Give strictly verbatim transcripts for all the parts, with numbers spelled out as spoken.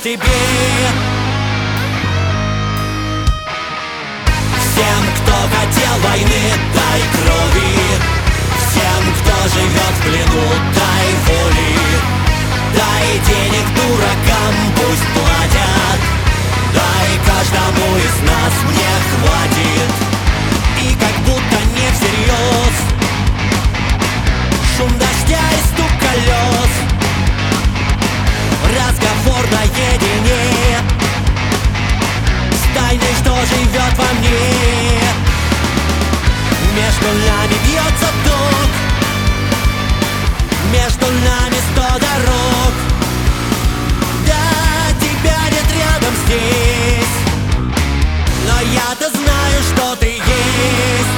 тебе. Всем, кто хотел войны, дай крови. Всем, кто живет в плену, дай воли. Дай денег дуракам, пусть платят. Дай каждому из нас, мне хватит. И как будто не всерьез шум дождя и стук колес, разговор наедине с тайной, что живет во мне. Между нами бьется ток, между нми сто дорог. Да, тебя нет рядом здесь, но я-то знаю, что ты есть.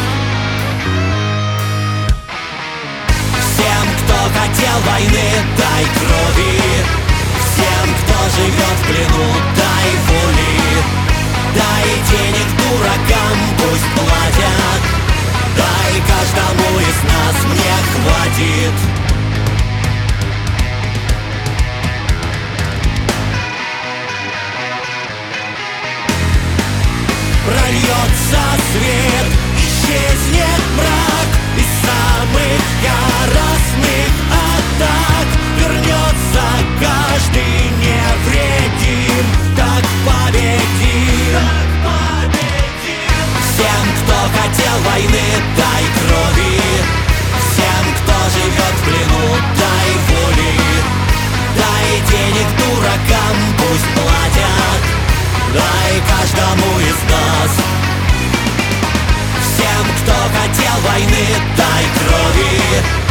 Всем, кто хотел войны, дай крови. Всем, кто живет в плену, дай воли. Дай денег дуракам, пусть платят. Дай каждому из нас, мне хватит. Прольется свет, исчезнет мрак, из самых яростных атак вернется каждый невредим. Так победим, так победим. Всем, кто хотел войны, дай крови. Всем, кто живет в плену, дай воли. Дай денег дуракам, пусть платят. Дай каждому из нас. Всем, кто хотел войны, дай крови.